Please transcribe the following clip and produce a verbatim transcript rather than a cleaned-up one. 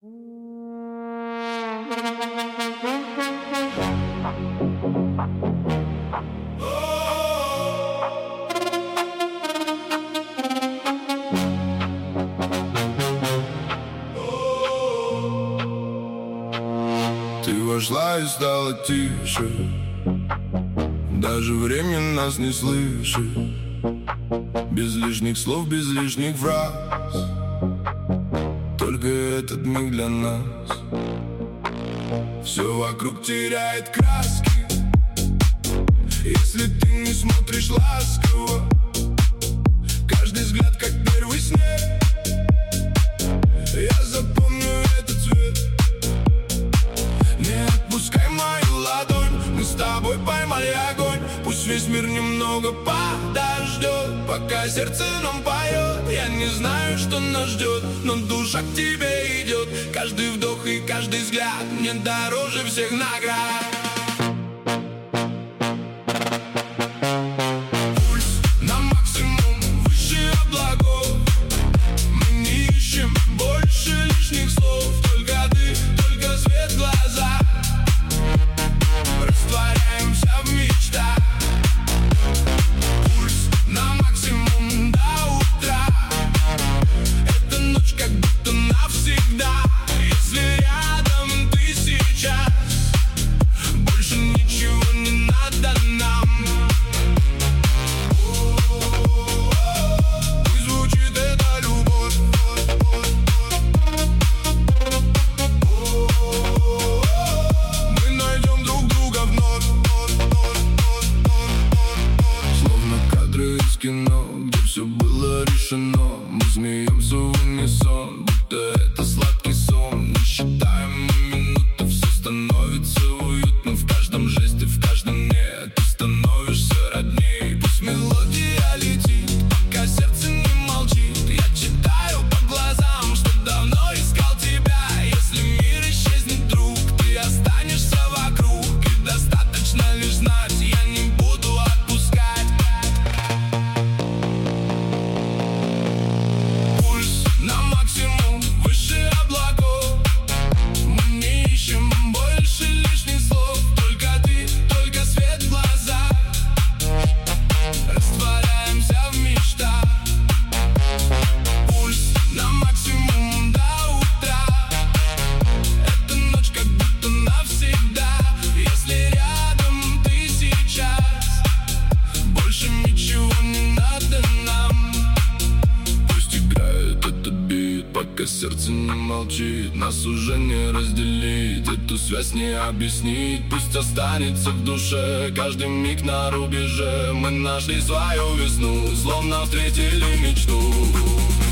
Ты вошла и стало тише, даже время нас не слышит. Без лишних слов, без лишних фраз, только этот миг для нас. Все вокруг теряет краски, если ты не смотришь ласково. Каждый взгляд как первый снег, я запомню этот цвет. Не отпускай мою ладонь, мы с тобой поймали огонь. Пусть весь мир немного подождет, пока сердце нам поет. Я не знаю, что нас ждет, но душа к тебе идет. Каждый вдох и каждый взгляд мне дороже всех наград. Пульс на максимум, выше облаков. Мы не ищем больше лишних слов. Только ты, только свет в глазах. Растворяемся в мечтах. Пульс на максимум до утра. Эта ночь как будто навсегда. Если рядом ты сейчас, больше ничего не надо нам. Пусть звучит эта любовь. Мы найдем друг друга вновь. Словно кадры из кино, где все было решено. Мы смеемся в унисон, будто это сладкий сон. Не считаем мы минуты, все становится уютно. В каждом жесте, в каждом «нет» ты становишься родней. Пусть мелодия летит, пока сердце не молчит. Я читаю по глазам, что давно искал тебя. Если мир исчезнет, друг, ты останешься вокруг. И достаточно лишь знать, я не буду отпускать. Пульс на максимум, выше облаков. Мы не ищем больше лишних слов. Только ты, только свет в глазах. Растворяемся в мечтах. Пульс на максимум до утра. Эта ночь как будто навсегда. Если рядом ты сейчас, больше ничего не надо нам. Пусть играет этот бит, пока сердце не молчит. Нас уже не разделить, эту связь не объяснить. Пусть останется в душе каждый миг на рубеже. Мы нашли свою весну, словно встретили мечту.